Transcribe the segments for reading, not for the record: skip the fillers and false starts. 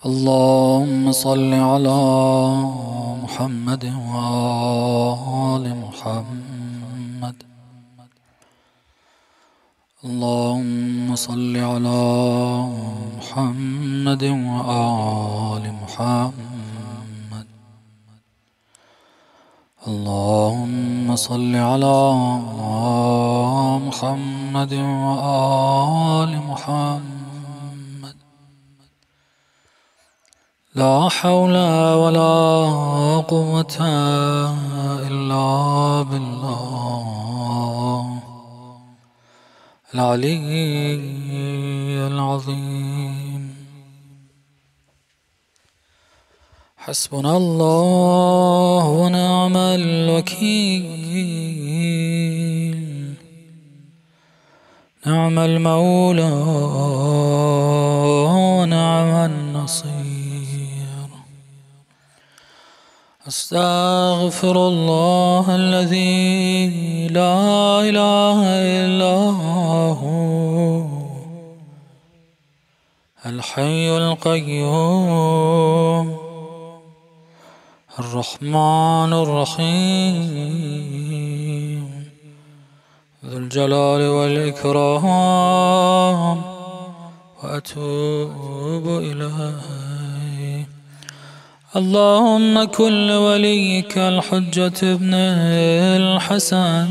اللهم صل على محمد وآل محمد. اللهم صل على محمد وآل محمد. اللهم صل على محمد وآل محمد. لا حول ولا قوة إلا بالله العلي العظيم. حسبنا الله ونعم الوكيل، نعم المولى ونعم النصير. أستغفر الله الذي لا إله إلا هو الحي القيوم الرحمن الرحيم ذو الجلال والإكرام، وأتوب إليه. اللهم كن لوليك الحجة ابن الحسن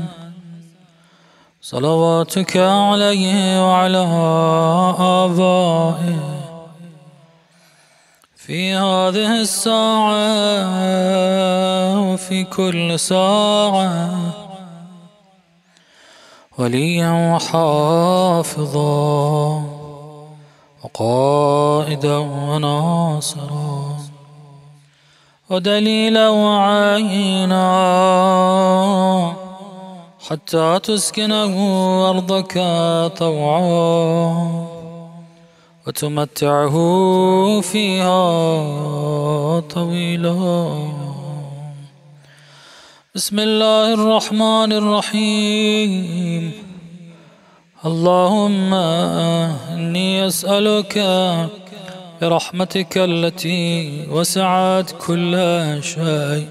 صلواتك عليه وعلى آبائه في هذه الساعة وفي كل ساعة وليا وحافظا وقائدا وناصرا ودليلا وعينا، حتى تسكنه أرضك طوعا وتمتعه فيها طويلا. بسم الله الرحمن الرحيم. اللهم إني أسألك برحمتك التي وسعت كل شيء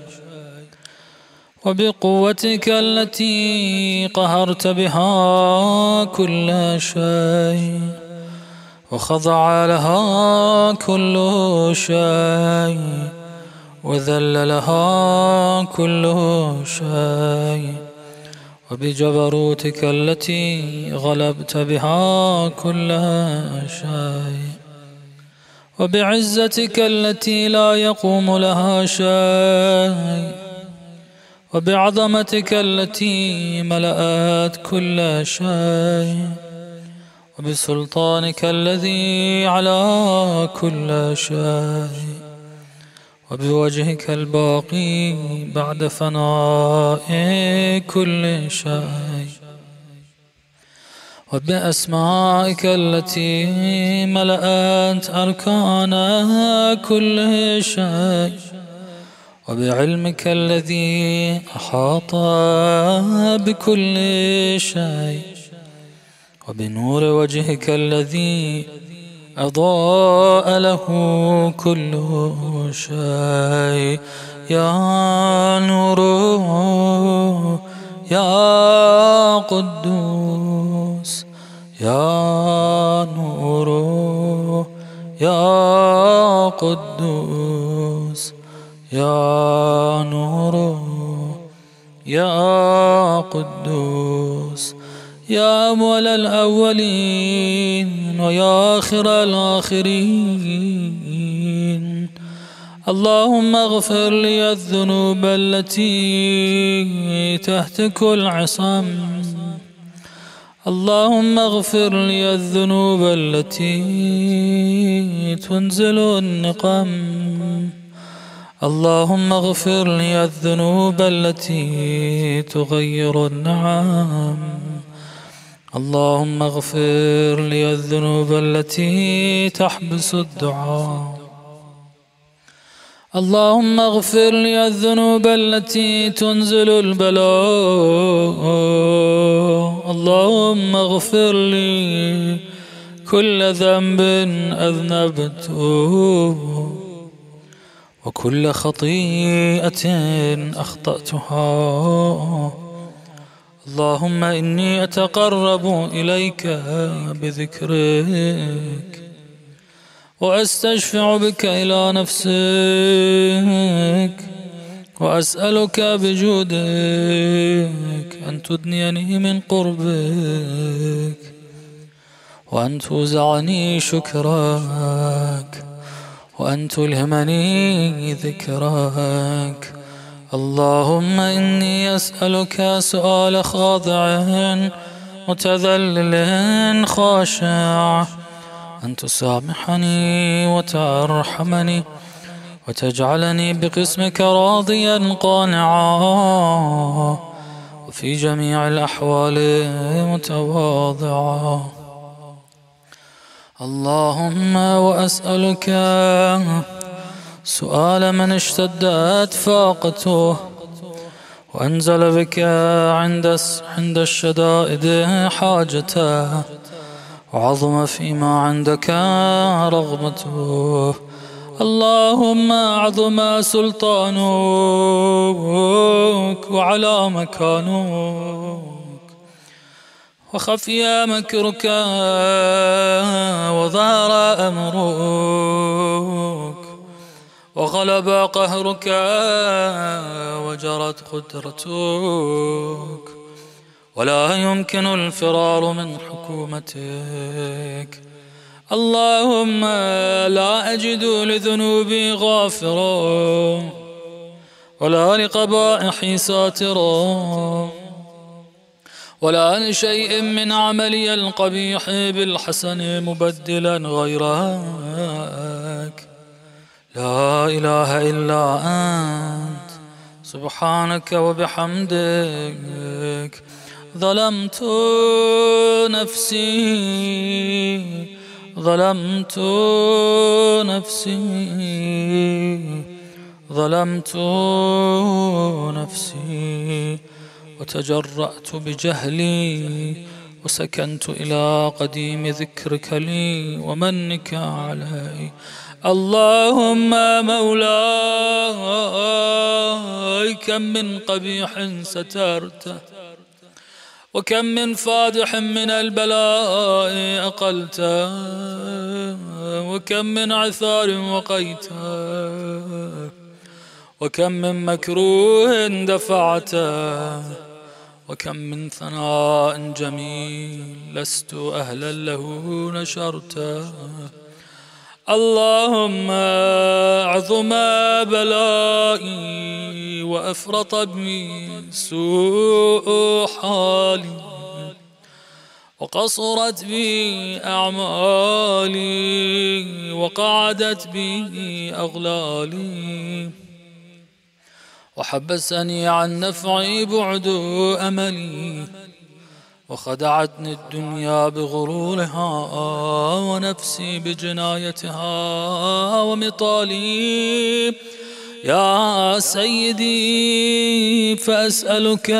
وبقوتك التي قهرت بها كل شيء وخضع لها كل شيء وذل لها كل شيء، وبجبروتك التي غلبت بها كل شيء، وبعزتك التي لا يقوم لها شيء، وبعظمتك التي ملأت كل شيء، وبسلطانك الذي على كل شيء، وبوجهك الباقي بعد فناء كل شيء، وبأسمائك التي ملأت أركان كل شيء، وبعلمك الذي أحاط بكل شيء، وبنور وجهك الذي أضاء له كل شيء. يا نور يا قدوس، يا نور يا قدوس، يا نور يا قدوس، يا أول الأولين ويا آخر الآخرين. اللهم اغفر لي الذنوب التي تهتك العصام، اللهم اغفر لي الذنوب التي تنزل النقم، اللهم اغفر لي الذنوب التي تغير النعم، اللهم اغفر لي الذنوب التي تحبس الدعاء، اللهم اغفر لي الذنوب التي تنزل البلاء، اللهم اغفر لي كل ذنب أذنبته وكل خطيئة أخطأتها. اللهم إني أتقرب إليك بذكرك وأستشفع بك إلى نفسك وأسألك بجودك أن تدنيني من قربك وأن توزعني شكرك وأن تلهمني ذكرك. اللهم إني أسألك سؤال خاضع متذلل خاشع أن تسامحني وترحمني وتجعلني بقسمك راضيا قانعا وفي جميع الأحوال متواضعا. اللهم وأسألك سؤال من اشتدت فاقته وأنزل بك عند الشدائد حاجته وعظم فيما عندك رغبته. اللهم عظم سلطانك وعلى مكانك وخفي مكرك وظهر أمرك وغلب قهرك وجرت قدرتك ولا يمكن الفرار من حكومتك. اللهم لا أجد لذنوبي غافرا ولا لقبائحي ساترا ولا لشيء من عملي القبيح بالحسن مبدلا غيرك. لا إله إلا أنت سبحانك وبحمدك. ظلمت نفسي ظلمت نفسي وتجرأت بجهلي وسكنت إلى قديم ذكرك لي ومنك علي. اللهم مولاي كم من قبيح سترته وكم من فادح من البلاء أقلته وكم من عثار وقيته وكم من مكروه دفعته وكم من ثناء جميل لست أهلا له نشرته. اللهم عظم بلائي وأفرط بي سوء حالي وقصرت بي أعمالي وقعدت بي أغلالي وحبسني عن نفعي بعد أملي وخدعتني الدنيا بغرورها ونفسي بجنايتها ومطالي. يا سيدي فأسألك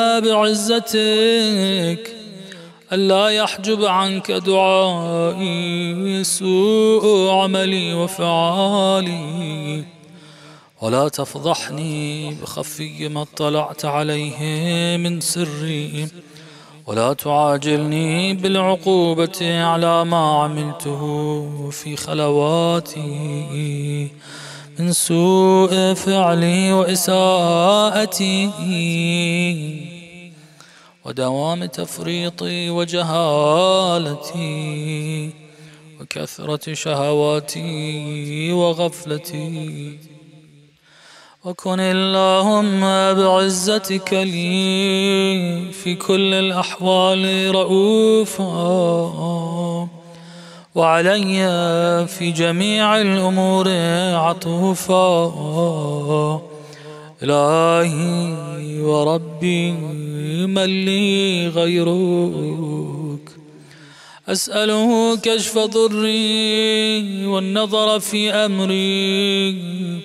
بعزتك ألا يحجب عنك دعائي سوء عملي وفعالي ولا تفضحني بخفي ما اطلعت عليه من سري ولا تعاجلني بالعقوبة على ما عملته في خلواتي من سوء فعلي وإساءتي ودوام تفريطي وجهالتي وكثرة شهواتي وغفلتي. وكن اللهم بعزتك لي في كل الأحوال رؤوفا وعلي في جميع الأمور عطوفا. إلهي وربي من لي غيرك أسأله كشف ضري والنظر في أمري.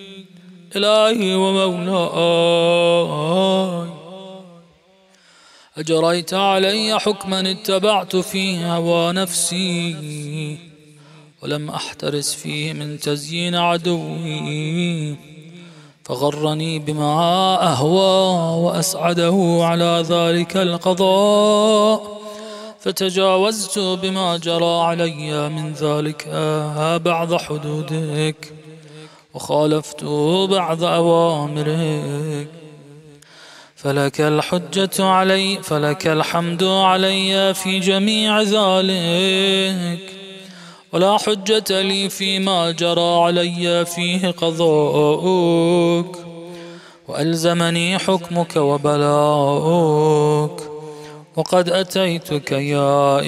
إلهي ومولاي أجريت علي حكما اتبعت فيه هوى نفسي ولم أحترس فيه من تزيين عدوي، فغرني بما أهوى وأسعده على ذلك القضاء، فتجاوزت بما جرى علي من ذلك بعض حدودك، وخالفت بعض أوامرك. فلك الحجة علي، فلك الحمد علي في جميع ذلك، ولا حجة لي فيما جرى علي فيه قضاؤك، وألزمني حكمك وبلاؤك. وقد أتيتك يا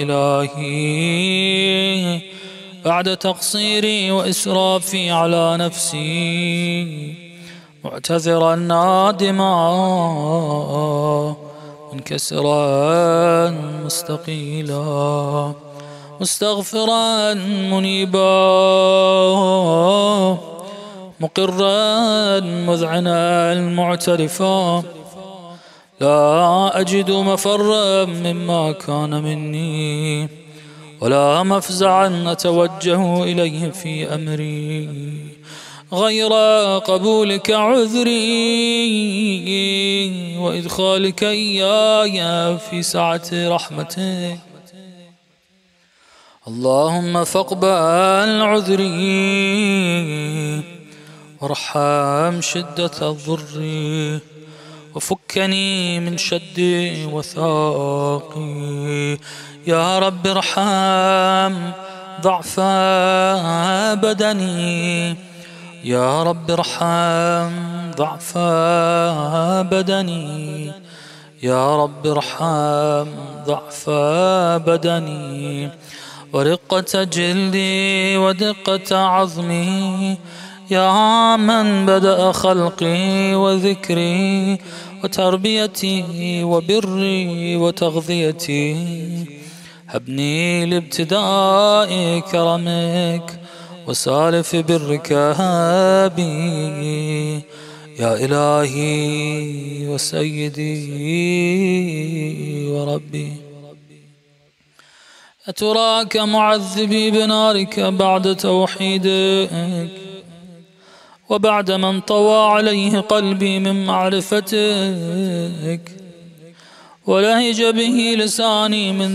إلهي بعد تقصيري وإسرافي على نفسي، معتذرا نادما منكسرا مستقيلا، مستغفرا منيبا، مقرا مذعنا معترفا، لا أجد مفرا مما كان مني، ولا مفزعا أتوجه إليه في أمري غير قبولك عذري وإدخالك إياي في سعة رحمتك. اللهم فاقبل عذري وارحم شدة الضر، وفكني من شد وثاقي. يا رب ارحم ضعف بدني، يا رب ارحم ضعف بدني، يا رب ارحم ضعف بدني، ورقة جلدي ودقة عظمي. يا من بدأ خلقي وذكري وتربيتي وبري وتغذيتي، هبني لابتداء كرمك وسالف برك بي، يا إلهي وسيدي وربي. أتراك معذبي بنارك بعد توحيدك، وبعد ما انطوى عليه قلبي من معرفتك، ولهج به لساني من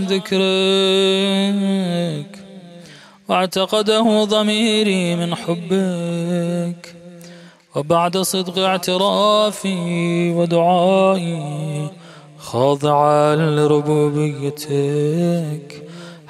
ذكرك، واعتقده ضميري من حبك، وبعد صدق اعترافي ودعائي خاضعا لربوبيتك،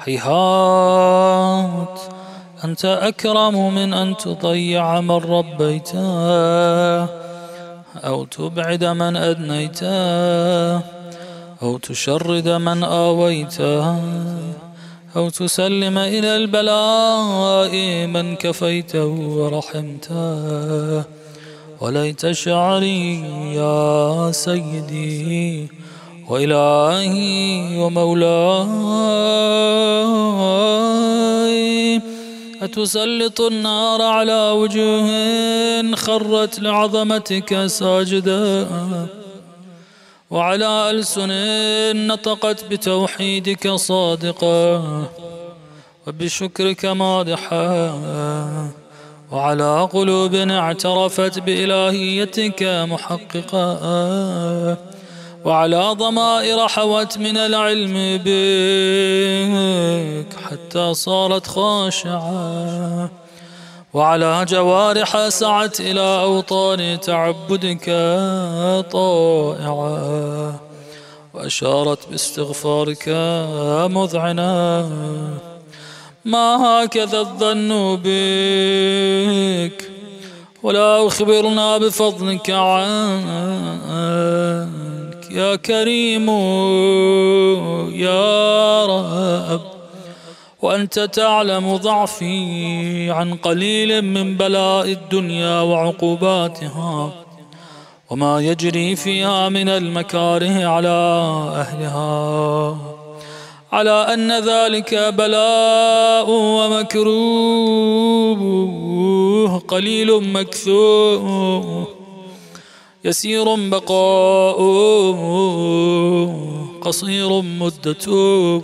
هيهات أنت أكرم من أن تضيع من ربيته، أو تبعد من أدنيته، أو تشرد من آويته، أو تسلم إلى البلاء من كفيته ورحمته. وليت شعري يا سيدي وإلهي ومولاي، أتسلط النار على وجوه خرت لعظمتك ساجدا، وعلى ألسن نطقت بتوحيدك صادقة، وبشكرك مادحة، وعلى قلوب اعترفت بإلهيتك محققة، وعلى ضمائر حوت من العلم بك حتى صارت خاشعة، وعلى جوارح سعت إلى أوطان تعبدك طائعة، وأشارت باستغفارك مذعنة. ما هكذا الظن بك، ولا أخبرنا بفضلك عنك يا كريم يا رب، وأنت تعلم ضعفي عن قليل من بلاء الدنيا وعقوباتها، وما يجري فيها من المكاره على أهلها، على أن ذلك بلاء ومكروه قليل مكثوه، يسير بقاؤه قصير مدته،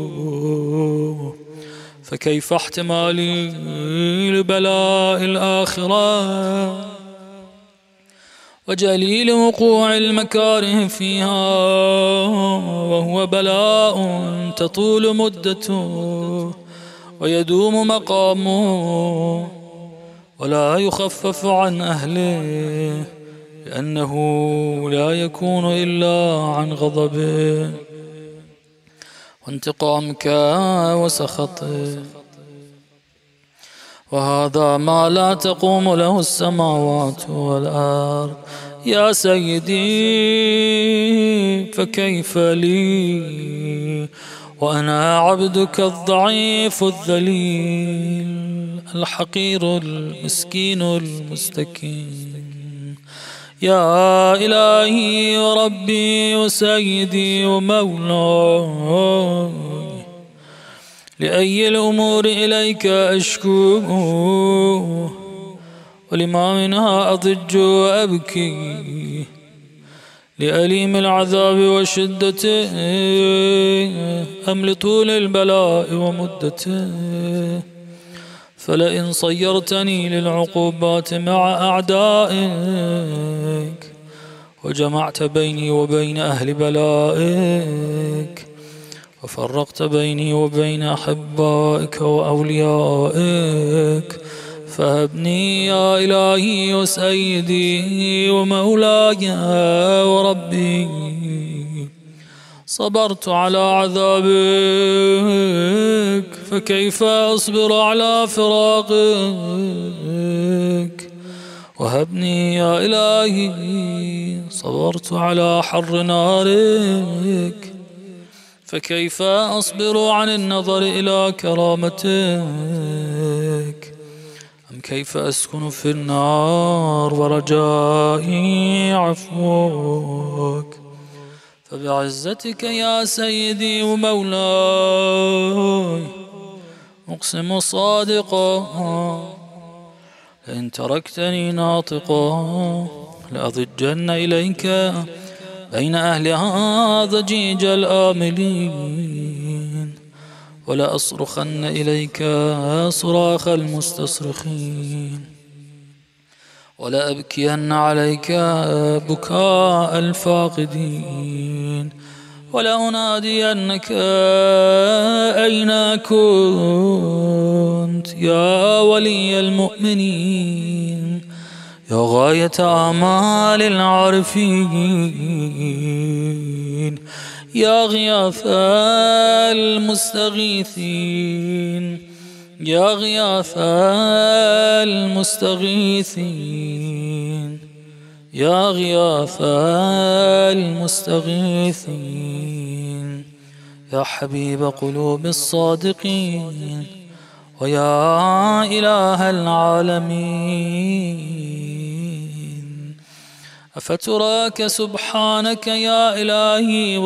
فكيف احتمالي لبلاء الآخرة وجليل وقوع المكاره فيها، وهو بلاء تطول مدته ويدوم مقامه ولا يخفف عن أهله، لأنه لا يكون إلا عن غضبه وانتقامك وسخطه. وهذا ما لا تقوم له السماوات والأرض يا سيدي، فكيف لي وأنا عبدك الضعيف الذليل الحقير المسكين المستكين. يا إلهي وربي وسيدي ومولاي، لأي الأمور إليك أشكو ولما منها أضج وأبكي، لأليم العذاب وشدته أم لطول البلاء ومدته. فلئن صيرتني للعقوبات مع أعدائك وجمعت بيني وبين أهل بلائك وفرقت بيني وبين أحبائك وأوليائك، فهبني يا إلهي وسيدي ومولاي وربي. صبرت على عذابك، فكيف أصبر على فراقك؟ وهبني يا إلهي. صبرت على حر نارك، فكيف أصبر عن النظر إلى كرامتك؟ أم كيف أسكن في النار ورجائي عفوك؟ فبعزتك يا سيدي ومولاي أقسم صادقا، لئن تركتني ناطقا لأضجن إليك بين أهلها ضجيج الآملين، ولأصرخن إليك صراخ المستصرخين، ولأبكين عليك بكاء الفاقدين، ولأنادينك أين كنت يا ولي المؤمنين، يا غاية آمال العارفين، يا غياث المستغيثين، يا غياث المستغيثين، يا غياث المستغيثين، يا حبيب قلوب الصادقين، ويا إله العالمين. أفتراك سبحانك يا إلهي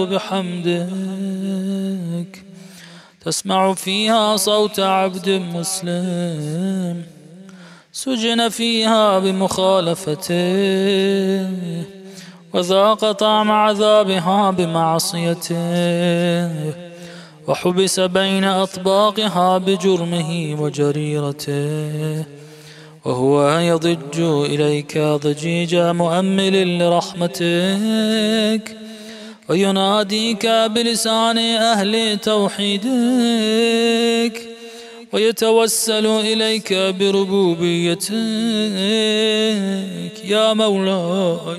وبحمدك تسمع فيها صوت عبد مسلم سجن فيها بمخالفته، وذاق طعم عذابها بمعصيته، وحبس بين أطباقها بجرمه وجريرته، وهو يضج إليك ضجيج مؤمل لرحمتك، ويناديك بلسان أهل توحيدك، ويتوسل إليك بربوبيتك يا مولاي.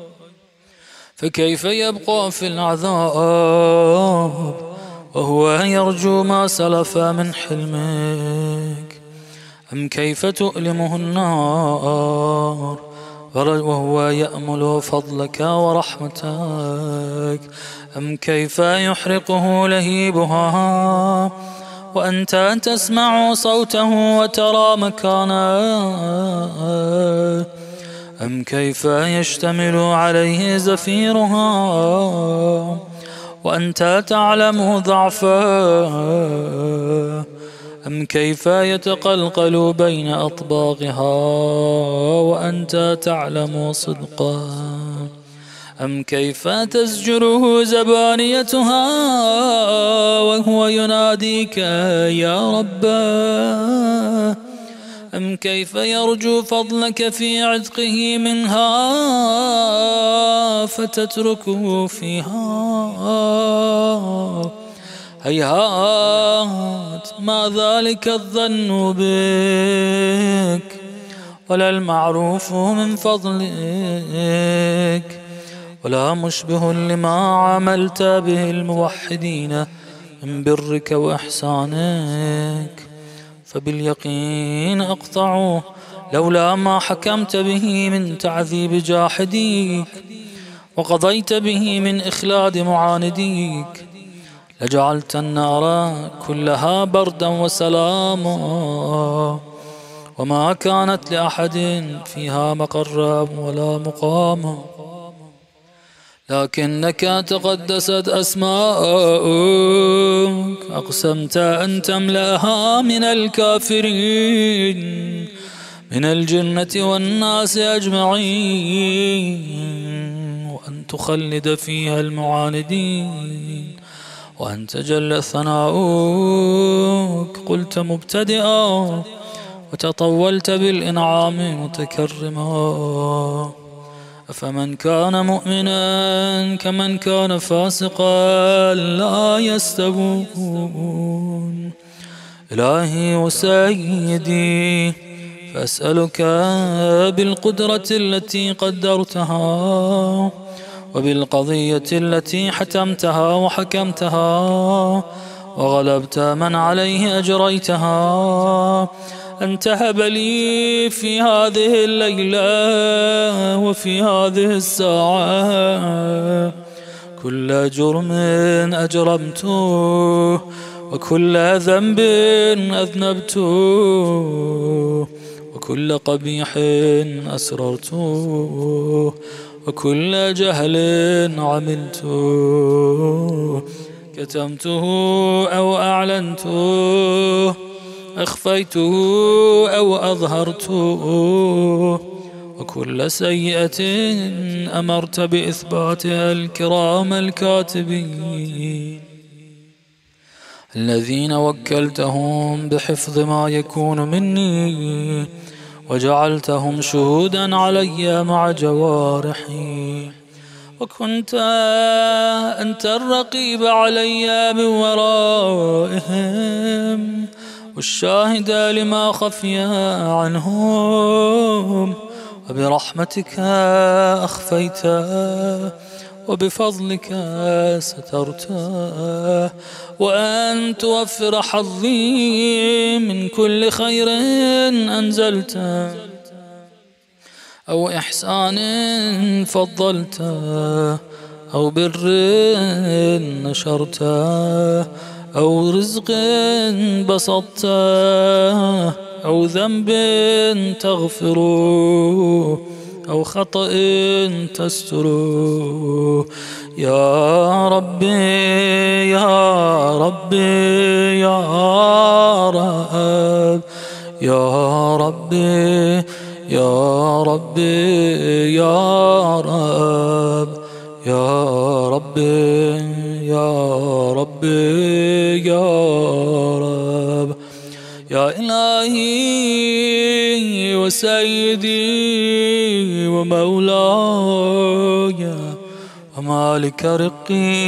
فكيف يبقى في العذاب وهو يرجو ما سلف من حلمك؟ أم كيف تؤلمه النار وهو يأمل فضلك ورحمتك؟ أم كيف يحرقه لهيبها وأنت تسمع صوته وترى مكانه؟ أم كيف يشتمل عليه زفيرها وأنت تعلم ضعفه؟ أم كيف يتقلقل بين أطباقها وأنت تعلم صدقا؟ أم كيف تزجره زبانيتها وهو يناديك يا رباه؟ أم كيف يرجو فضلك في عتقه منها فتتركه فيها؟ هيهات ما ذلك الظن بك ولا المعروف من فضلك ولا مشبه لما عملت به الموحدين من برك وإحسانك، فباليقين أقطعوا لولا ما حكمت به من تعذيب جاحديك وقضيت به من إخلاد معانديك لجعلت النار كلها بردا وسلاما وما كانت لأحد فيها مقرا ولا مقاما، لكنك تقدست أسماؤك أقسمت أن تملأها من الكافرين من الجنة والناس أجمعين، وأن تخلد فيها المعاندين، وأن تجل ثناؤك قلت مبتدئا وتطولت بالإنعام متكرما. أفمن كان مؤمنا كمن كان فاسقا لا يستوون. إلهي وسيدي فأسألك بالقدرة التي قدرتها وبالقضية التي حتمتها وحكمتها وغلبت من عليه أجريتها أن تهب لي في هذه الليلة وفي هذه الساعة كل جرم أجرمته وكل ذنب أذنبته وكل قبيح أسررته وكل جهل عملته كتمته أو أعلنته أخفيته أو أظهرته وكل سيئة أمرت بإثباتها الكرام الكاتبين الذين وكلتهم بحفظ ما يكون مني وجعلتهم شهودا علي مع جوارحي، وكنت أنت الرقيب علي من ورائهم والشاهد لما خفي عنهم، وبرحمتك أخفيت وبفضلك سترت، وأن توفر حظي من كل خير أنزلت أو إحسان فضلت أو بر نشرت أو رزق بسطت أو ذنب تغفر أو خطأ تستر. يا ربي يا ربي يا رب يا ربي يا ربي يا رب يا ربي يا ربي يا رب يا إلهي وسيدي ومولاي ومالك رقي،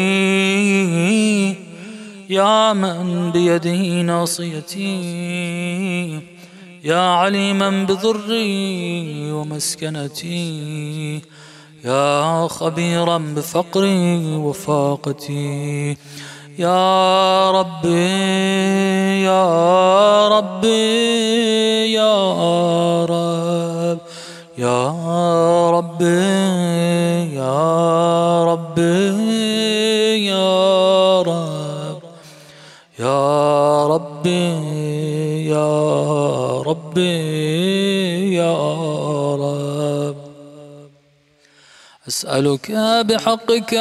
يا من بيده ناصيتي، يا عليما بضري ومسكنتي، يا خبيرا بفقري وفاقتي، يا ربي يا ربي يا رب يا ربي يا ربي يا رب يا ربي يا ربي يا رب. أسألك بحقك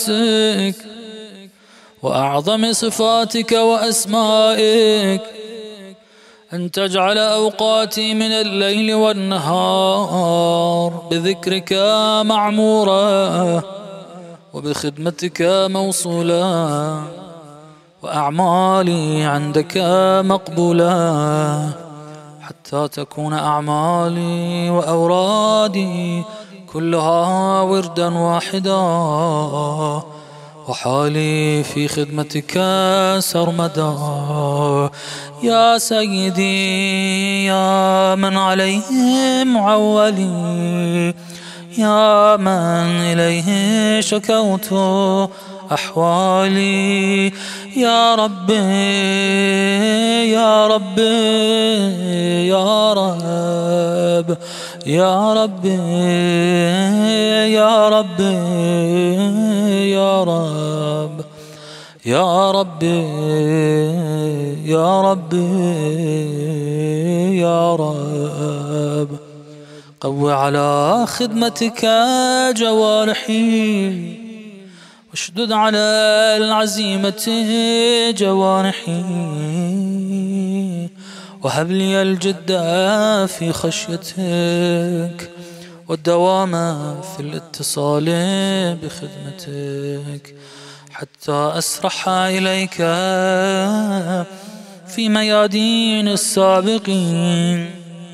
وقدسك وأعظم صفاتك وأسمائك أن تجعل أوقاتي من الليل والنهار بذكرك معمورة وبخدمتك موصولة، وأعمالي عندك مقبولة، حتى تكون أعمالي وأورادي كلها وردا واحدا، وحالي في خدمتك سرمدا. يا سيدي يا من عليه معولي، يا من إليه شكوت أحوالي، يا ربي يا ربي يا رب، يا ربي يا ربي يا رب، يا ربي يا ربي يا رب. قوي على خدمتك جوارحي، واشدد على العزيمة جوانحي، وهب لي الجد في خشيتك والدوام في الاتصال بخدمتك، حتى أسرح إليك في ميادين السابقين،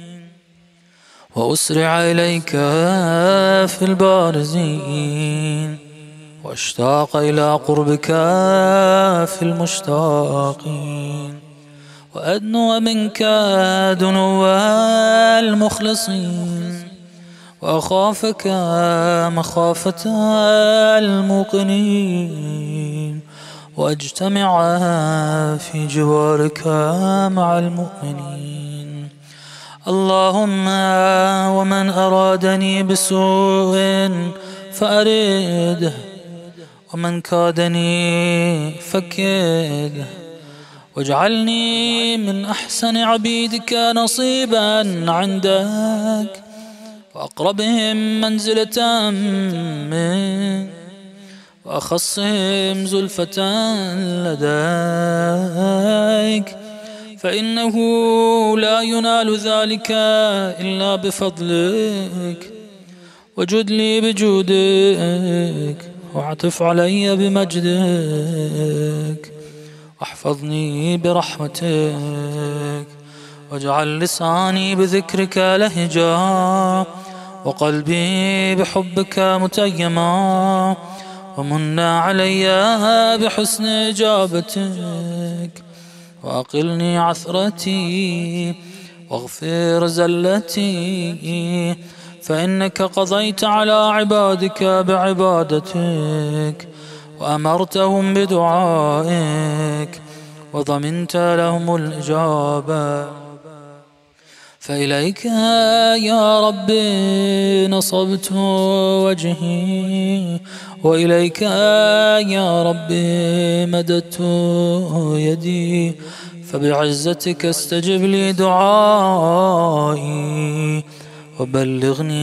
وأسرع إليك في البارزين، واشتاق إلى قربك في المشتاقين، وأدنو منك دنو المخلصين، وأخافك مخافة الموقنين، وأجتمع في جوارك مع المؤمنين. اللهم ومن أرادني بسوء فأرده، ومن كادني فكده، واجعلني من أحسن عبيدك نصيبا عندك، وأقربهم منزلة منك، وأخصهم زلفة لديك، فإنه لا ينال ذلك إلا بفضلك. وجد لي بجودك، واعطف علي بمجدك، واحفظني برحمتك، واجعل لساني بذكرك لهجا، وقلبي بحبك متيما، ومن علي بحسن إجابتك، وأقلني عثرتي واغفر زلتي، فإنك قضيت على عبادك بعبادتك، وأمرتهم بدعائك، وضمنت لهم الإجابة. فإليك يا ربي نصبت وجهي، وإليك يا ربي مددت يدي، فبعزتك استجب لي دعائي، وبلغني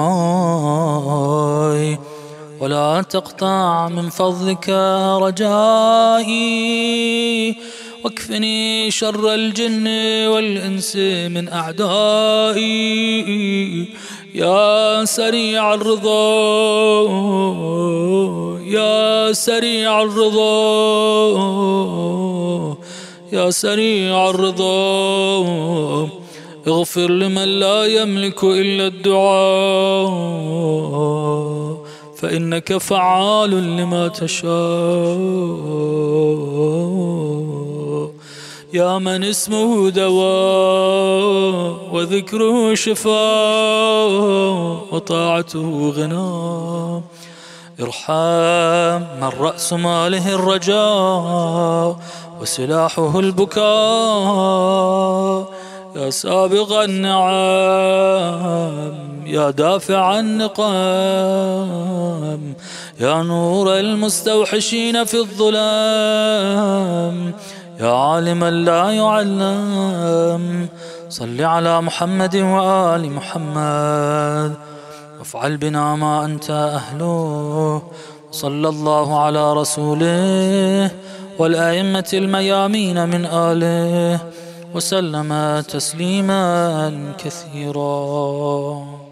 مناي، ولا تقطع من فضلك رجائي، واكفني شر الجن والإنس من أعدائي. يا سريع الرضا يا سريع الرضا يا سريع الرضا، اغفر لمن لا يملك إلا الدعاء، فإنك فعال لما تشاء. يا من اسمه دواء، وذكره شفاء، وطاعته غنى، ارحم من رأس ماله الرجاء، وسلاحه البكاء. يا سابغ النعم، يا دافع النقام، يا نور المستوحشين في الظلام، يا عالما لا يعلم. صل على محمد وآل محمد، وافعل بنا ما أنت أهله. صلى الله على رسوله والأئمة الميامين من آله، وسلم تسليما كثيرا.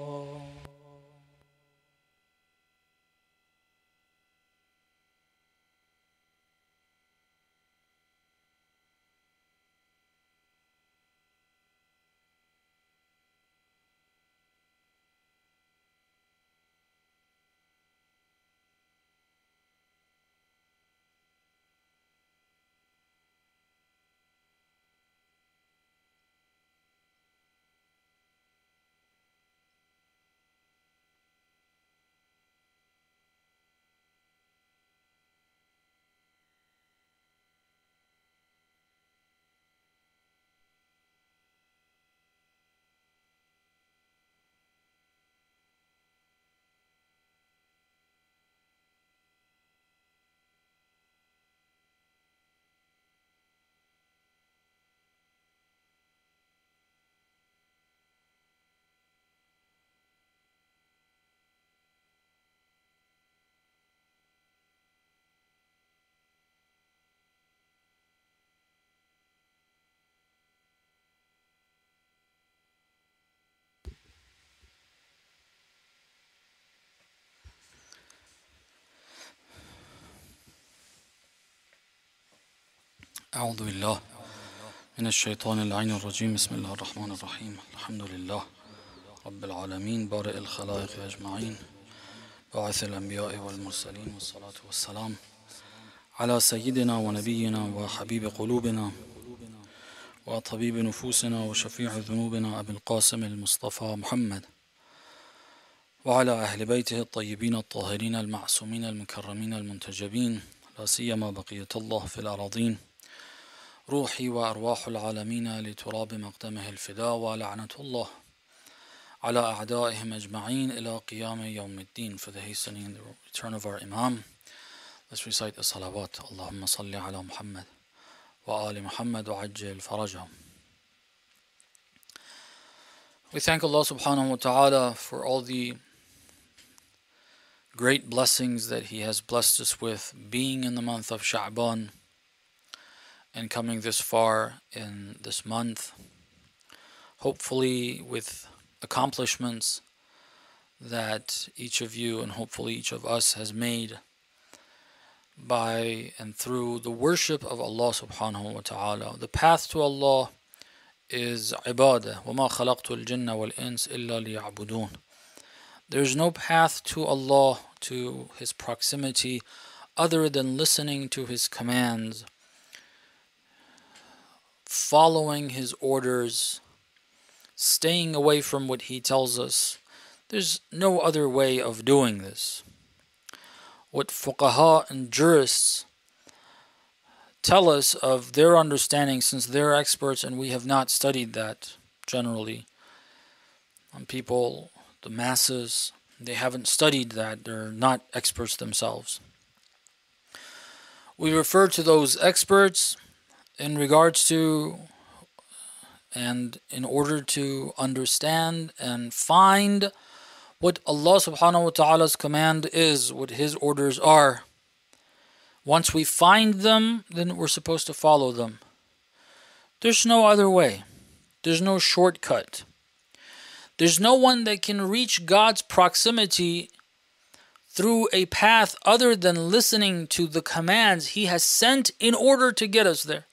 أعوذ بالله من الشيطان اللعين الرجيم. بسم الله الرحمن الرحيم. الحمد لله رب العالمين بارئ الخلائق أجمعين، باعث الأنبياء والمرسلين، والصلاة والسلام على سيدنا ونبينا وحبيب قلوبنا وطبيب نفوسنا وشفيع ذنوبنا أبي القاسم المصطفى محمد، وعلى أهل بيته الطيبين الطاهرين المعصومين المكرمين المنتجبين، لا سيما بقية الله في الأراضين، روحي وأرواح العالمين لتراب مقدمه الفداء، ولعنة الله على أعدائهم أجمعين إلى قيام يوم الدين. For the hastening and the return of our Imam, let's recite the salawat. Allahumma salli ala Muhammad wa ali Muhammad wa ajjil farajahum. We thank Allah subhanahu wa ta'ala for all the great blessings that He has blessed us with, being in the month of Sha'ban and coming this far in this month, hopefully with accomplishments that each of you and hopefully each of us has made by and through the worship of Allah subhanahu wa ta'ala. The path to Allah is ibadah. وَمَا خَلَقْتُ الْجِنَّ وَالْإِنسِ إِلَّا لِيَعْبُدُونَ. There is no path to Allah, to His proximity, other than listening to His commands, following His orders, staying away from what He tells us. There's no other way of doing this. What fuqaha and jurists tell us of their understanding, since they're experts and we have not studied that generally. People, the masses, they haven't studied that. They're not experts themselves. We refer to those experts in regards to and in order to understand and find what Allah subhanahu wa ta'ala's command is, what His orders are. Once we find them, then we're supposed to follow them. There's no other way. There's no shortcut. There's no one that can reach God's proximity through a path other than listening to the commands He has sent in order to get us there.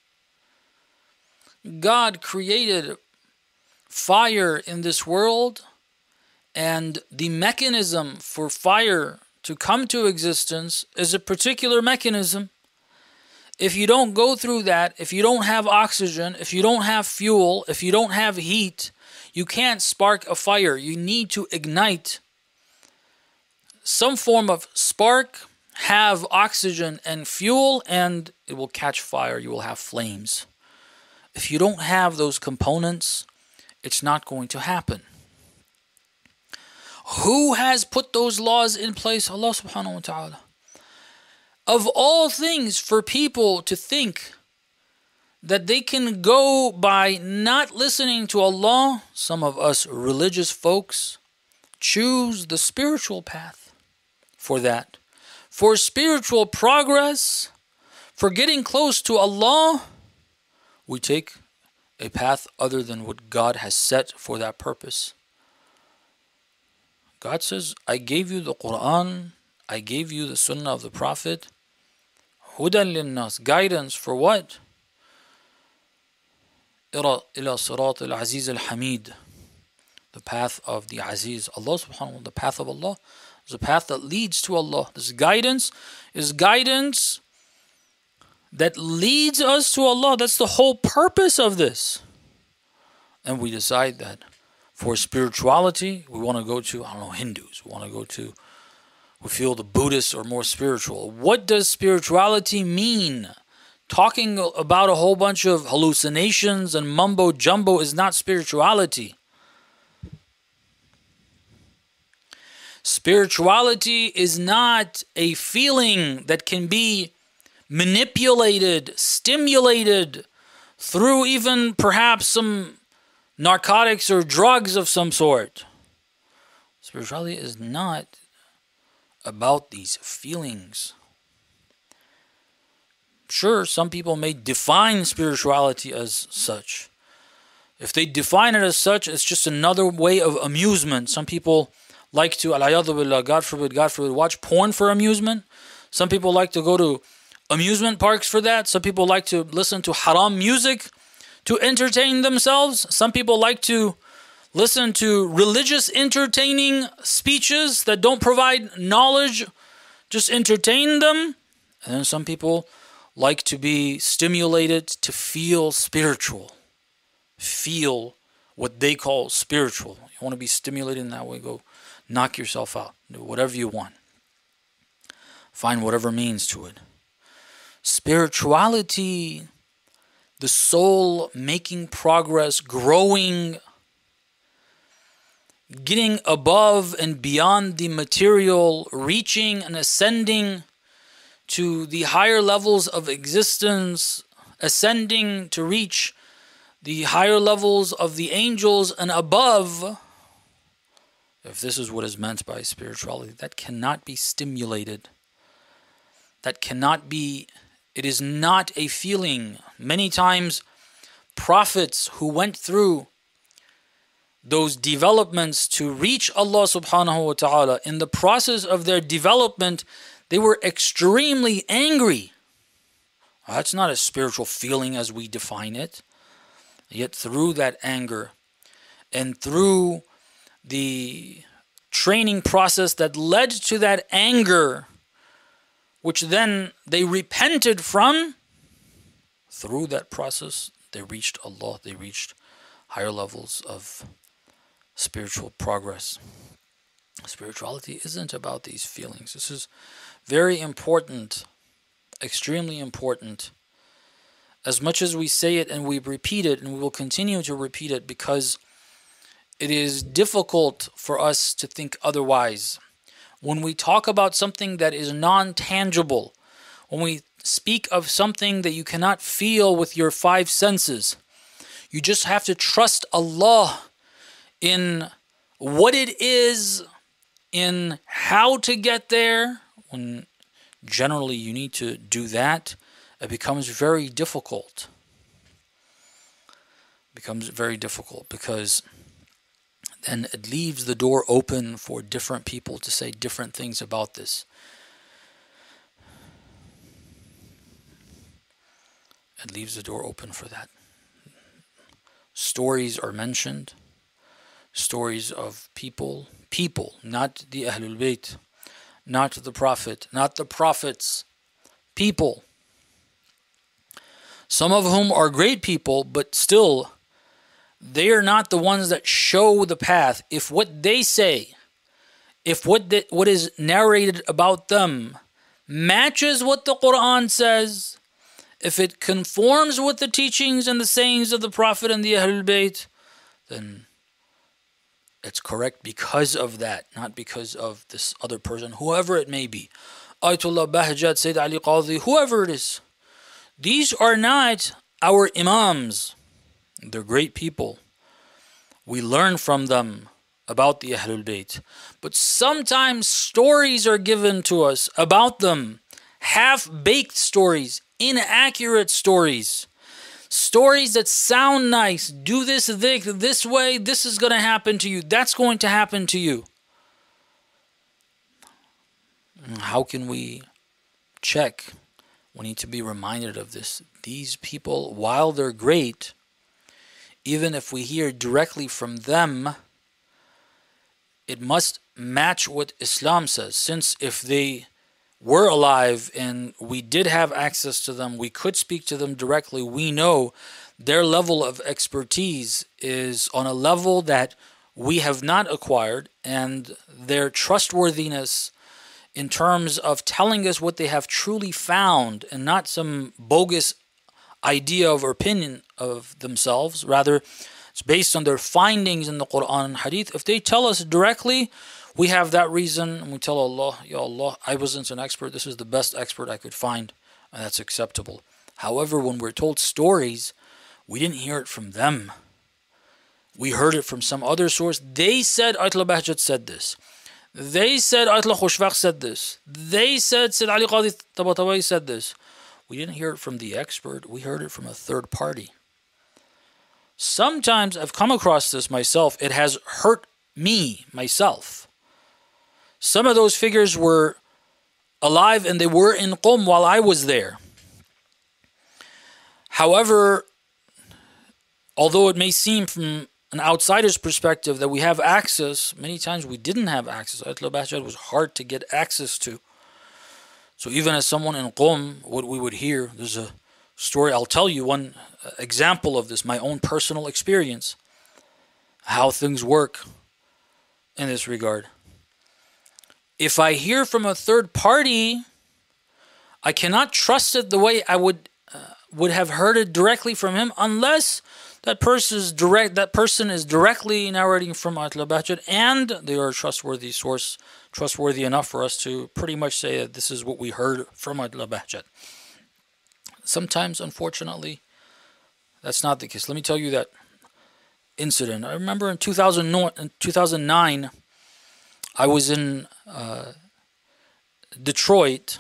God created fire in this world, and the mechanism for fire to come to existence is a particular mechanism. If you don't go through that, if you don't have oxygen, if you don't have fuel, if you don't have heat, you can't spark a fire. You need to ignite some form of spark, have oxygen and fuel, and it will catch fire. You will have flames. If you don't have those components, it's not going to happen. Who has put those laws in place? Allah subhanahu wa ta'ala. Of all things, for people to think that they can go by not listening to Allah, some of us religious folks choose the spiritual path for that. For spiritual progress, for getting close to Allah, we take a path other than what God has set for that purpose. God says, I gave you the Quran, I gave you the Sunnah of the Prophet, Hudan linnas, guidance for what? Ila sirat al-aziz al-hamid, the path of the Aziz, Allah subhanahu wa ta'ala, the path of Allah, is a path that leads to Allah. This guidance is guidance that leads us to Allah. That's the whole purpose of this. And we decide that for spirituality, we want to go to, Hindus. We feel the Buddhists are more spiritual. What does spirituality mean? Talking about a whole bunch of hallucinations and mumbo jumbo is not spirituality. Spirituality is not a feeling that can be manipulated, stimulated through even perhaps some narcotics or drugs of some sort. Spirituality is not about these feelings. Sure, some people may define spirituality as such. If they define it as such, it's just another way of amusement. Some people like to, God forbid, watch porn for amusement. Some people like to go to amusement parks for that. Some people like to listen to haram music to entertain themselves. Some people like to listen to religious entertaining speeches that don't provide knowledge, just entertain them. And then some people like to be stimulated to feel spiritual. Feel what they call spiritual. You want to be stimulated in that way, go knock yourself out. Do whatever you want. Find whatever means to it. Spirituality, the soul making progress, growing, getting above and beyond the material, reaching and ascending to the higher levels of existence, ascending to reach the higher levels of the angels and above. If this is what is meant by spirituality, that cannot be stimulated. That cannot be, it is not a feeling. Many times, prophets who went through those developments to reach Allah subhanahu wa ta'ala, in the process of their development, they were extremely angry. That's not a spiritual feeling as we define it. Yet through that anger and through the training process that led to that anger, which then they repented from, through that process, they reached Allah, they reached higher levels of spiritual progress. Spirituality isn't about these feelings. This is very important, extremely important. As much as we say it and we repeat it, and we will continue to repeat it, because it is difficult for us to think otherwise. When we talk about something that is non-tangible, when we speak of something that you cannot feel with your five senses, you just have to trust Allah in what it is, in how to get there. When generally you need to do that, it becomes very difficult. Becomes very difficult because then it leaves the door open for different people to say different things about this. It leaves the door open for that. Stories are mentioned. Stories of people, not the Ahlul Bayt, not the Prophet, not the prophets, people. Some of whom are great people, but still, they are not the ones that show the path. If what they say, if what is narrated about them matches what the Quran says, if it conforms with the teachings and the sayings of the Prophet and the Ahlul Bayt, then it's correct because of that, not because of this other person, whoever it may be. Ayatollah Bahjat, Sayyid Ali Qadhi, whoever it is. These are not our imams. They're great people. We learn from them about the Ahlul Bayt. But sometimes stories are given to us about them. Half-baked stories, inaccurate stories Stories that sound nice. Do this dhikr this way. This is going to happen to you. That's going to happen to you. How can we check? We need to be reminded of this. These people, while they're great, even if we hear directly from them, it must match what Islam says. Since if they were alive and we did have access to them, we could speak to them directly, we know their level of expertise is on a level that we have not acquired, and their trustworthiness in terms of telling us what they have truly found and not some bogus idea or opinion of themselves. Rather, it's based on their findings in the Quran and Hadith. If they tell us directly, we have that reason, and we tell Allah, Ya Allah, I wasn't an expert. This is the best expert I could find, and that's acceptable. However, when we're told stories, we didn't hear it from them. We heard it from some other source. They said Ayatollah Bahjat said this. They said Ayatollah Khushbaq said this. They said Sayyid Ali Qadi Tabatabai said this. We didn't hear it from the expert. We heard it from a third party. Sometimes I've come across this myself. It has hurt me, myself. Some of those figures were alive and they were in Qom while I was there. However, although it may seem from an outsider's perspective that we have access, many times we didn't have access. Ayatollah Bahjat was hard to get access to. So even as someone in Qom, what we would hear, there's a story, I'll tell you one example of this, my own personal experience, how things work in this regard. If I hear from a third party, I cannot trust it the way I would have heard it directly from him, unless that person is directly narrating from Ayatollah Bahjat and they are a trustworthy source, trustworthy enough for us to pretty much say that this is what we heard from Ayatollah Bahjat. Sometimes, unfortunately, that's not the case. Let me tell you that incident. I remember in 2009, I was in Detroit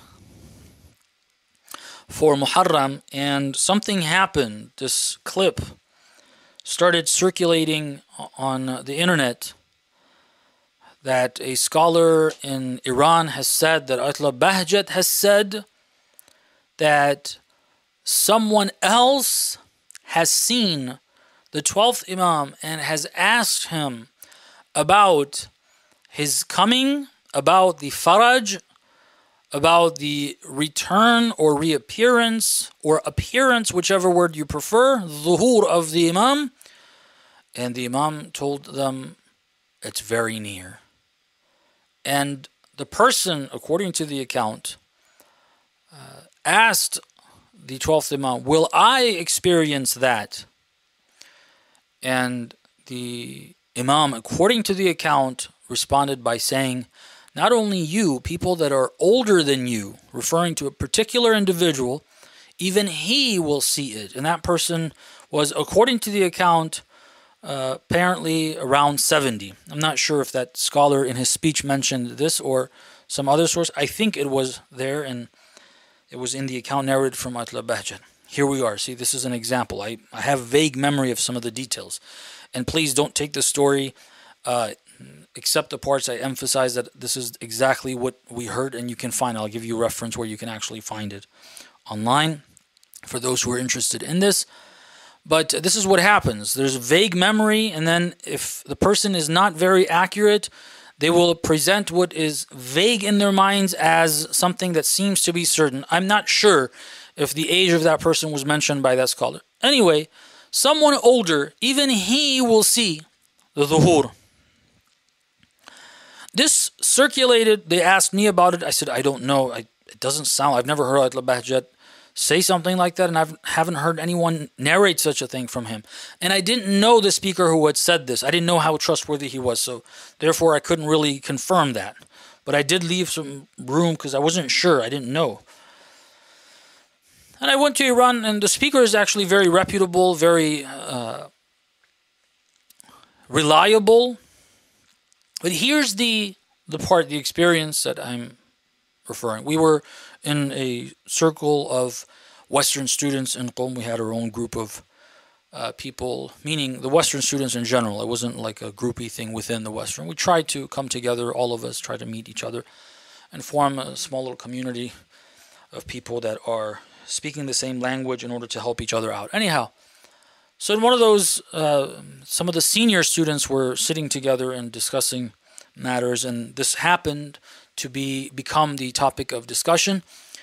for Muharram, and something happened. This clip started circulating on the internet that a scholar in Iran has said that Ayatollah Bahjat has said that someone else has seen the 12th Imam and has asked him about his coming, about the faraj, about the return or reappearance or appearance, whichever word you prefer, zuhur of the Imam. And the Imam told them, it's very near. And the person, according to the account, asked the 12th Imam, will I experience that? And the Imam, according to the account, responded by saying, not only you, people that are older than you, referring to a particular individual, even he will see it. And that person was, according to the account, apparently around 70. I'm not sure if that scholar in his speech mentioned this or some other source. I think it was there, and it was in the account narrated from Ayatollah Bahjat. Here we are. See, this is an example. I have vague memory of some of the details. And please don't take the story, except the parts I emphasize that this is exactly what we heard, and you can find. I'll give you a reference where you can actually find it online for those who are interested in this. But this is what happens. There's vague memory, and then if the person is not very accurate, they will present what is vague in their minds as something that seems to be certain. I'm not sure if the age of that person was mentioned by that scholar. Anyway, someone older, even he will see the dhuhur. This circulated. They asked me about it. I said, I don't know. It doesn't sound, I've never heard Ayatollah Bahjat say something like that, and I haven't heard anyone narrate such a thing from him. And I didn't know the speaker who had said this. I didn't know how trustworthy he was, so therefore I couldn't really confirm that. But I did leave some room because I wasn't sure. I didn't know. And I went to Iran, and the speaker is actually very reputable, very reliable. But here's the part, the experience that I'm referring. We were in a circle of Western students in Qom, we had our own group of people, meaning the Western students in general. It wasn't like a groupie thing within the Western. We tried to come together, all of us try to meet each other and form a small little community of people that are speaking the same language in order to help each other out. Anyhow, so in one of those, some of the senior students were sitting together and discussing matters, and this happened to become the topic of discussion.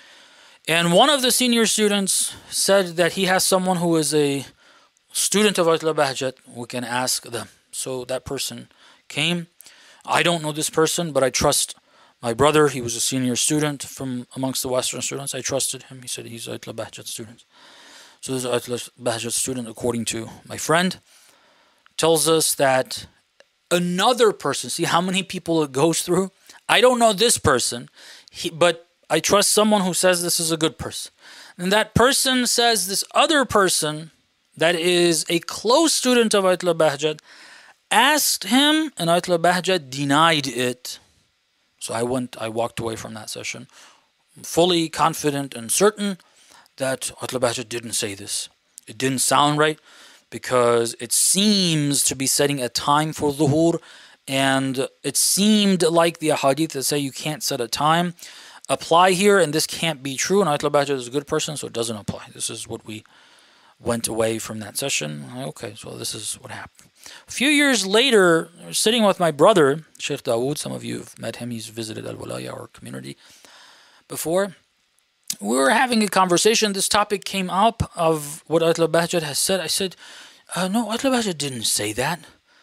And one of the senior students said that he has someone who is a student of Ayatollah Bahjat. We can ask them. So that person came. I don't know this person, but I trust my brother. He was a senior student from amongst the Western students. I trusted him. He said he's Ayatollah Bahjat student. So this Ayatollah Bahjat student, according to my friend, tells us that another person, see how many people it goes through? I don't know this person, but I trust someone who says this is a good person. And that person says this other person that is a close student of Ayatollah Bahjat asked him, and Ayatollah Bahjat denied it. So I walked away from that session fully confident and certain that Ayatollah Bahjat didn't say this. It didn't sound right because it seems to be setting a time for dhuhr, and it seemed like the ahadith that say you can't set a time apply here, and this can't be true, and Ayatollah Bahjat is a good person, so it doesn't apply. This is what we went away from that session. Okay, so this is what happened. A few years later, sitting with my brother, Sheikh Dawood, some of you have met him, he's visited Al-Walaya, our community, before. We were having a conversation, this topic came up of what Ayatollah Bahjat has said. I said, no, Ayatollah Bahjat didn't say that.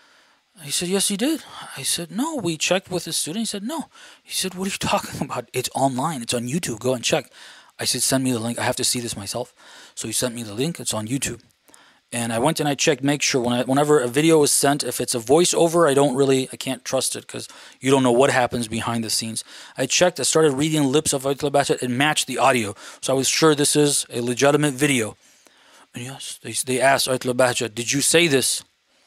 He said, yes, he did. I said, no, we checked with the student. He said, no. He said, what are you talking about? It's online. It's on YouTube. Go and check. I said, send me the link. I have to see this myself. So he sent me the link. It's on YouTube. And I went and I checked, make sure whenever a video is sent, if it's a voiceover, I can't trust it because you don't know what happens behind the scenes. I checked, I started reading lips of Ayatollah Bahjat. It matched the audio. So I was sure this is a legitimate video. And yes, they asked Ayatollah Bahjat, did you say this?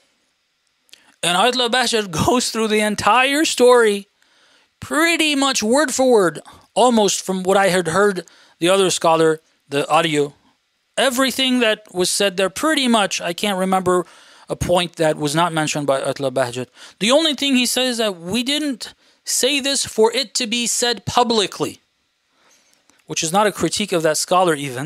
And Ayatollah Bahjat goes through the entire story, pretty much word for word, almost from what I had heard the other scholar, the audio. Everything that was said there, pretty much, I can't remember a point that was not mentioned by Ayatollah Bahjat. The only thing he says is that we didn't say this for it to be said publicly, which is not a critique of that scholar even.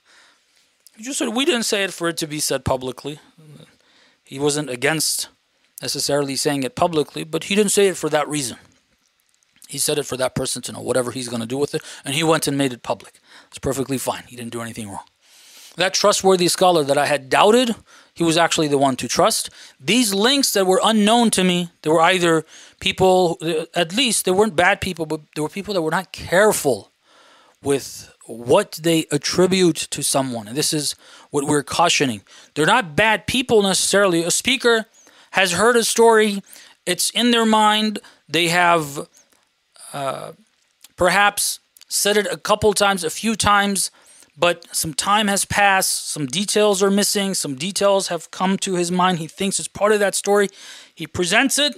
He just said we didn't say it for it to be said publicly. He wasn't against necessarily saying it publicly, but he didn't say it for that reason. He said it for that person to know whatever he's going to do with it, and he went and made it public. It's perfectly fine. He didn't do anything wrong. That trustworthy scholar that I had doubted, he was actually the one to trust. These links that were unknown to me, there were either people, at least they weren't bad people, but there were people that were not careful with what they attribute to someone. And this is what we're cautioning. They're not bad people necessarily. A speaker has heard a story, it's in their mind, they have perhaps said it a couple times, a few times, but some time has passed, some details are missing, some details have come to his mind, he thinks it's part of that story, he presents it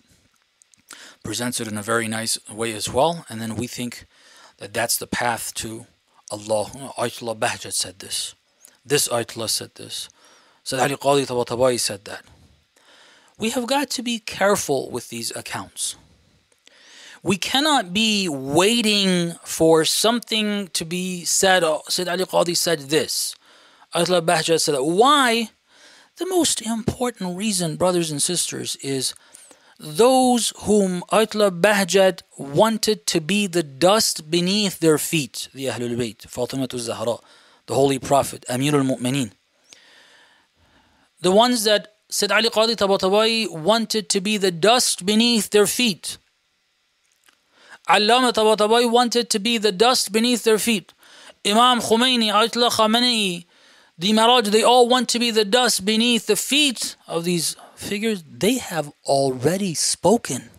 in a very nice way as well, and then we think that that's the path to Allah. Ayatollah Bahjat said this Ayatollah said this, Said Ali Qadi Tabatabai said that. We have got to be careful with these accounts. We cannot be waiting for something to be said. Oh, Sayyid Ali Qadi said this. Ayatollah Bahjat said that. Why? The most important reason, brothers and sisters, is those whom Ayatollah Bahjat wanted to be the dust beneath their feet, the Ahlul Bayt, Fatimah al-Zahra, the Holy Prophet, Amir al-Mu'mineen. The ones that Sayyid Ali Qadi Tabatabai wanted to be the dust beneath their feet. Allama Tabatabai wanted to be the dust beneath their feet. Imam Khomeini, Ayatollah Khamenei, the Maraj, they all want to be the dust beneath the feet of these figures. They have already spoken.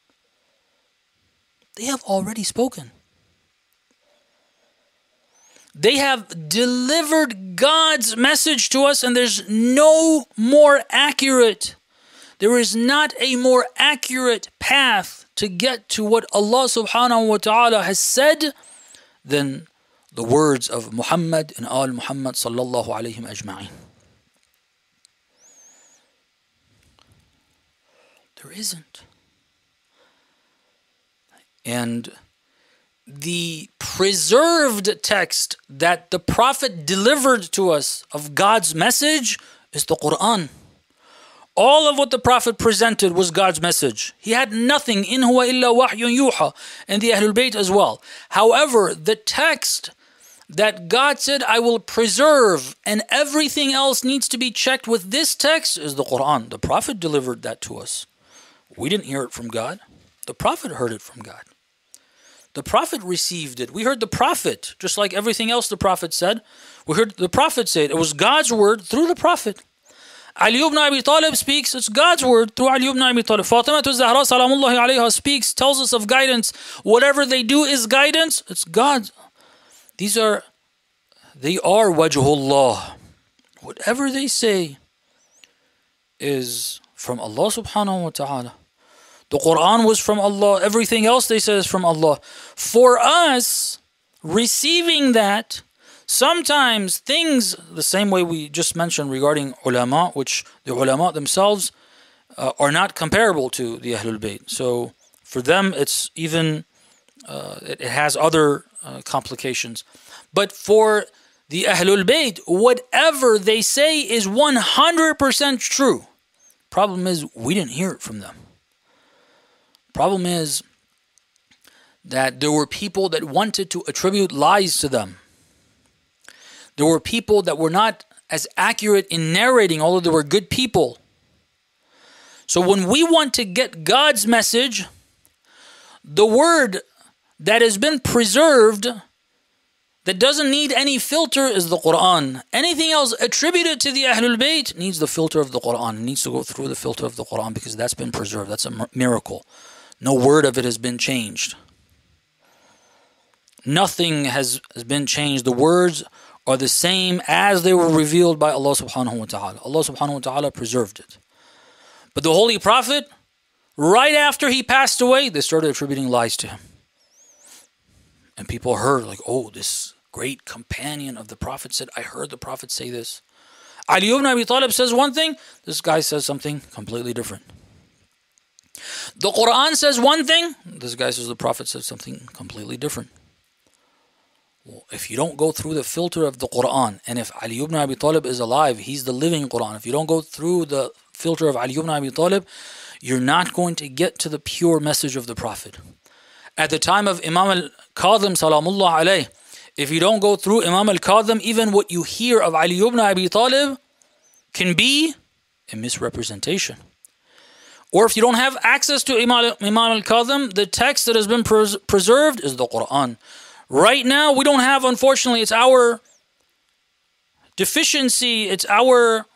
They have already spoken. They have delivered God's message to us, and there's no more accurate. There is not a more accurate path to get to what Allah subhanahu wa ta'ala has said than the words of Muhammad and Al Muhammad sallallahu alayhim ajma'in. There isn't. And the preserved text that the Prophet delivered to us of God's message is the Quran. All of what the Prophet presented was God's message. He had nothing, in huwa illa wahyun yuha, and the Ahlul Bayt as well. However, the text that God said, I will preserve, and everything else needs to be checked with this text is the Quran. The Prophet delivered that to us. We didn't hear it from God. The Prophet heard it from God. The Prophet received it. We heard the Prophet, just like everything else the Prophet said. We heard the Prophet say it. It was God's word through the Prophet. Ali ibn Abi Talib speaks, it's God's word through Ali ibn Abi Talib. Fatima Zahra salamullahi alayha speaks, tells us of guidance. Whatever they do is guidance, it's God. They are wajhullah. Whatever they say is from Allah subhanahu wa ta'ala. The Quran was from Allah. Everything else they say is from Allah. For us, receiving that, sometimes things, the same way we just mentioned regarding ulama, which the ulama themselves are not comparable to the Ahlul Bayt. So for them, it's even, it has other complications. But for the Ahlul Bayt, whatever they say is 100% true. Problem is, we didn't hear it from them. Problem is that there were people that wanted to attribute lies to them. There were people that were not as accurate in narrating, although they were good people. So when we want to get God's message, the word that has been preserved, that doesn't need any filter, is the Quran. Anything else attributed to the Ahlul Bayt needs the filter of the Quran. It needs to go through the filter of the Quran because that's been preserved. That's a miracle. No word of it has been changed. Nothing has been changed. The words are the same as they were revealed by Allah subhanahu wa ta'ala. Allah subhanahu wa ta'ala preserved it. But the Holy Prophet, right after he passed away, they started attributing lies to him. And people heard, like, oh, this great companion of the Prophet said, I heard the Prophet say this. Ali ibn Abi Talib says one thing, this guy says something completely different. The Quran says one thing, this guy says the Prophet said something completely different. Well, if you don't go through the filter of the Quran, and if Ali ibn Abi Talib is alive, he's the living Quran. If you don't go through the filter of Ali ibn Abi Talib, you're not going to get to the pure message of the Prophet. At the time of Imam al-Kadhim salamullah alayh, if you don't go through Imam al-Kadhim, even what you hear of Ali ibn Abi Talib can be a misrepresentation. Or if you don't have access to Imam al-Kadhim, the text that has been preserved is the Quran. Right now, we don't have, unfortunately, it's our deficiency, it's our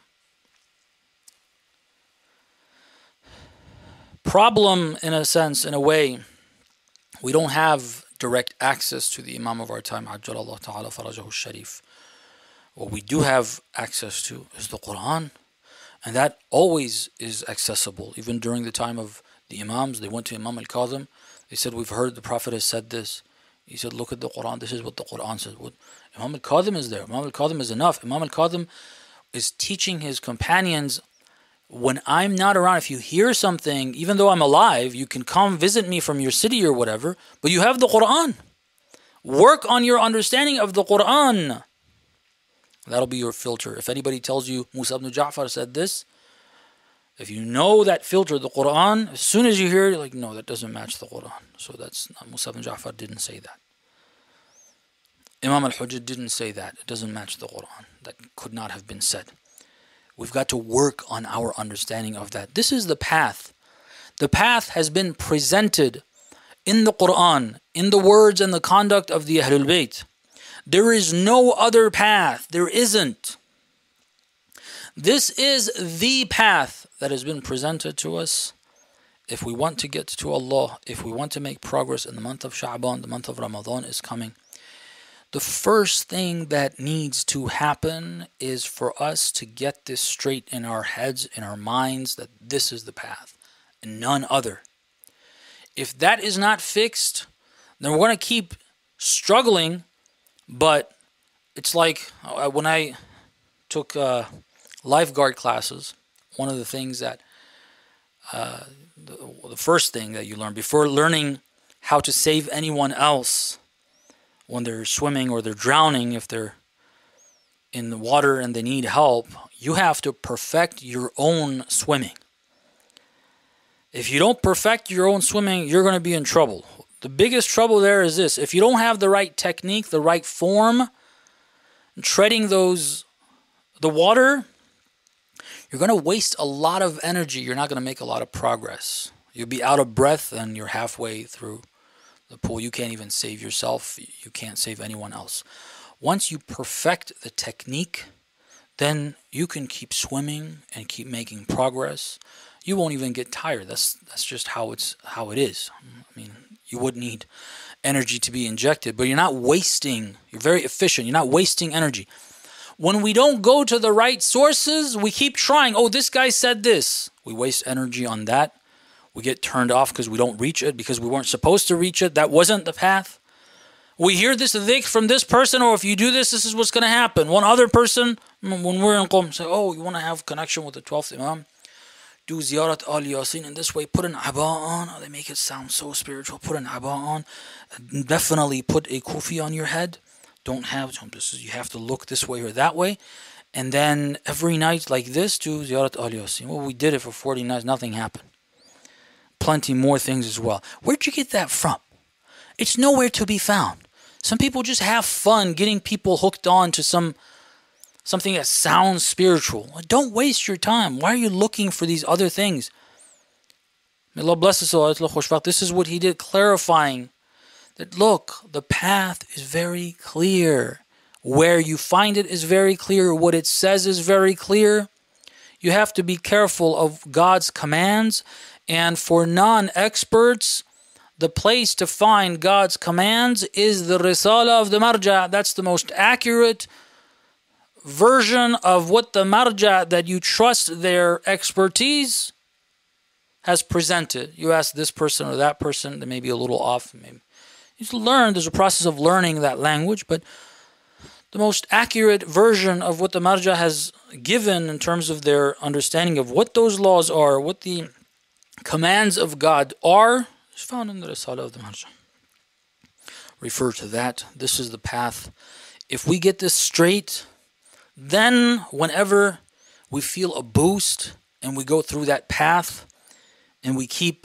problem in a sense, in a way. We don't have direct access to the Imam of our time, Ajjalallahu ta'ala farajahu sharif. What we do have access to is the Quran, and that always is accessible. Even during the time of the Imams, they went to Imam al-Kadhim, they said, we've heard the Prophet has said this. He said, look at the Quran, this is what the Quran says. Imam al-Kadhim is there. Imam al-Kadhim is enough. Imam al-Kadhim is teaching his companions, when I'm not around, if you hear something, even though I'm alive, you can come visit me from your city or whatever, but you have the Quran. Work on your understanding of the Quran. That'll be your filter. If anybody tells you Musa ibn Ja'far said this, if you know that filter, the Quran, as soon as you hear it, you're like, no, that doesn't match the Quran. So that's not, Musa ibn Ja'far didn't say that. Imam al-Hujjah didn't say that. It doesn't match the Quran. That could not have been said. We've got to work on our understanding of that. This is the path. The path has been presented in the Quran, in the words and the conduct of the Ahlul Bayt. There is no other path. There isn't. This is the path that has been presented to us. If we want to get to Allah, if we want to make progress in the month of Sha'ban, the month of Ramadan is coming, the first thing that needs to happen is for us to get this straight in our heads, in our minds, that this is the path and none other. If that is not fixed, then we're going to keep struggling But it's like when I took lifeguard classes, one of the things that the first thing that you learn before learning how to save anyone else when they're swimming or they're drowning, if they're in the water and they need help, you have to perfect your own swimming. If you don't perfect your own swimming, you're going to be in trouble. The biggest trouble there is this: if you don't have the right technique, the right form, treading the water, you're going to waste a lot of energy. You're not going to make a lot of progress. You'll be out of breath and you're halfway through the pool. You can't even save yourself. You can't save anyone else. Once you perfect the technique, then you can keep swimming and keep making progress. You won't even get tired. That's just how it is. I mean, you would need energy to be injected, but you're not wasting. You're very efficient. You're not wasting energy. When we don't go to the right sources, we keep trying. Oh, this guy said this. We waste energy on that. We get turned off because we don't reach it, because we weren't supposed to reach it. That wasn't the path. We hear this dhikr from this person, or if you do this, this is what's going to happen. One other person, when we're in Qom, say, oh, you want to have connection with the 12th Imam? Do ziyarat al Yasin in this way. Put an aba on. Oh, they make it sound so spiritual. Put an aba on. Definitely put a kufi on your head. Don't have, you have to look this way or that way. And then every night like this, do ziyarat al Yasin. Well, we did it for 40 nights. Nothing happened. Plenty more things as well. Where'd you get that from? It's nowhere to be found. Some people just have fun getting people hooked on to something that sounds spiritual. Don't waste your time. Why are you looking for these other things? May Allah bless us. This is what he did, clarifying that, look, the path is very clear. Where you find it is very clear. What it says is very clear. You have to be careful of God's commands. And for non-experts, the place to find God's commands is the Risala of the Marja. That's the most accurate version of what the Marja that you trust their expertise has presented. You ask this person or that person, they may be a little off. Maybe you learn, there's a process of learning that language, but the most accurate version of what the Marja has given in terms of their understanding of what those laws are, what the commands of God are, is found in the Risala of the Marja. Refer to that. This is the path. If we get this straight, then whenever we feel a boost and we go through that path and we keep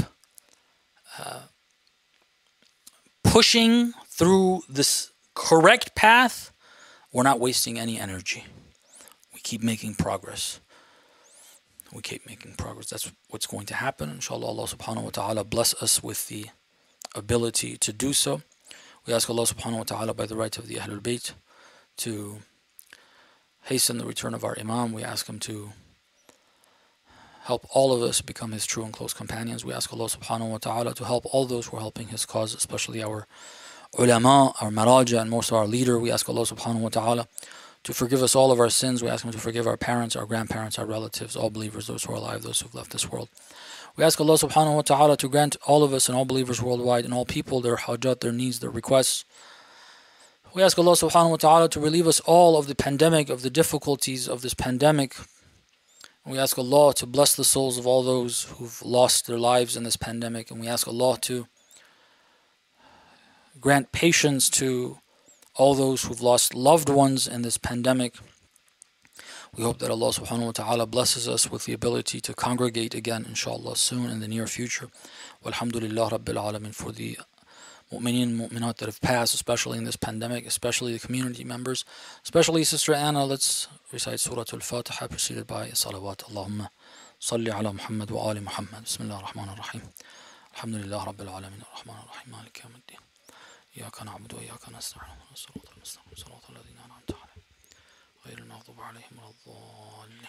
pushing through this correct path, we're not wasting any energy. We keep making progress. We keep making progress. That's what's going to happen. Inshallah, Allah subhanahu wa ta'ala bless us with the ability to do so. We ask Allah subhanahu wa ta'ala by the right of the Ahlul Bayt to hasten the return of our Imam. We ask him to help all of us become his true and close companions. We ask Allah subhanahu wa ta'ala to help all those who are helping his cause, especially our ulama, our maraja, and most of our leader. We ask Allah subhanahu wa ta'ala to forgive us all of our sins. We ask him to forgive our parents, our grandparents, our relatives, all believers, those who are alive, those who have left this world. We ask Allah subhanahu wa ta'ala to grant all of us and all believers worldwide and all people their hajat, their needs, their requests. We ask Allah subhanahu wa ta'ala to relieve us all of the pandemic, of the difficulties of this pandemic. We ask Allah to bless the souls of all those who've lost their lives in this pandemic. And we ask Allah to grant patience to all those who've lost loved ones in this pandemic. We hope that Allah subhanahu wa ta'ala blesses us with the ability to congregate again, inshallah, soon in the near future. Walhamdulillah Rabbil Alameen for the mu'mineen and mu'minat that have passed, especially in this pandemic, especially the community members, especially Sister Anna. Let's recite Surah Al-Fatiha preceded by Salawat. Allahumma salli ala Muhammad wa ali Muhammad. Bismillah ar-Rahman ar-Rahim. Alhamdulillah Rabbil Alameen ar-Rahman ar-Rahim. Malik yawmiddin. إياك نعبد وإياك نستعين اهدنا الصراط المستقيم صراط الذين أنعمت عليهم غير المغضوب عليهم ولا الضالين